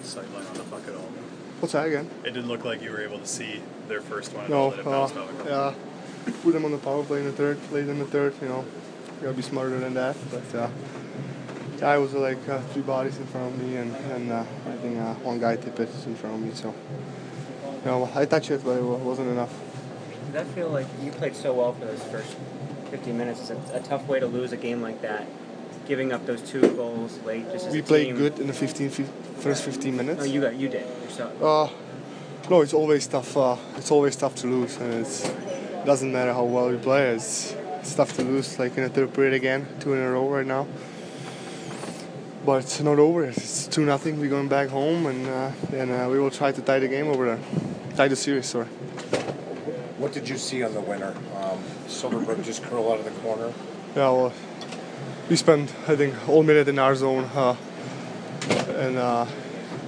sight line on the puck at all. What's that again? It didn't look like you were able to see their first one at No, all. That it bounced off. yeah. Put them on the power play in the third, late in the third, you know. Gotta be smarter than that. But I was like 3 bodies in front of me, and I think one guy tipped it in front of me. So, you know, I touched it, but it wasn't enough. Does that feel like you played so well for those first 15 minutes? It's a tough way to lose a game like that, giving up those 2 goals late. Just as We a played team. good in the first 15 minutes. No, you did yourself. No, it's always tough. It's always tough to lose, and it doesn't matter how well we play. It's tough to lose, like in the third period again, 2 in a row right now. But it's not over. It's 2-0. We're going back home, and we will try to tie the game over there. Tie the series, sorry. What did you see on the winner? Silfverberg just curl out of the corner. Yeah, well, we spent, I think, all minute in our zone, and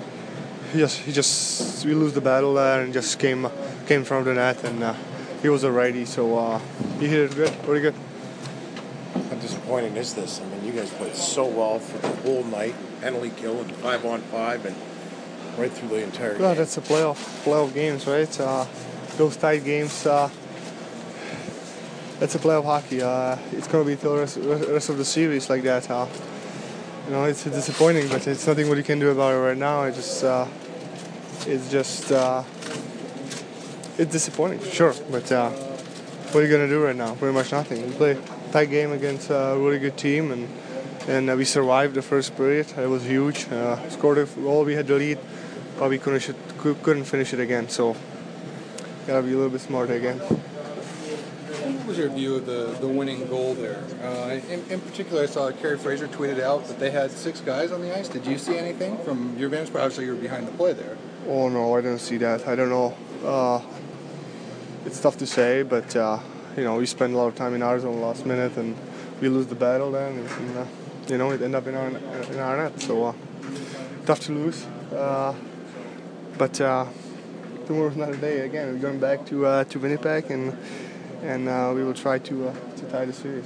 we lose the battle there, and just came from the net, and he was a righty, so he hit it good, pretty good. How disappointing is this? I mean, you guys played so well for the whole night, penalty kill and 5-on-5, and right through the entire game. Yeah, that's a playoff games, right? Those tight games. That's a playoff hockey. It's gonna be till the rest of the series like that. You know, it's disappointing, but it's nothing what you can do about it right now. It's disappointing, sure. But what are you gonna do right now? Pretty much nothing. We play a tight game against a really good team, and we survived the first period. It was huge. Scored a goal. We had the lead, but we couldn't finish it again. So gotta be a little bit smarter again. What was your view of the winning goal there? In particular, I saw Kerry Fraser tweeted out that they had 6 guys on the ice. Did you see anything from your vantage point? Obviously, you were behind the play there. Oh no, I didn't see that. I don't know. It's tough to say, but you know, we spend a lot of time in our zone last minute, and we lose the battle then, and you know, it end up in our net. So tough to lose. But tomorrow's another day again. We're going back to Winnipeg, and we will try to tie the series.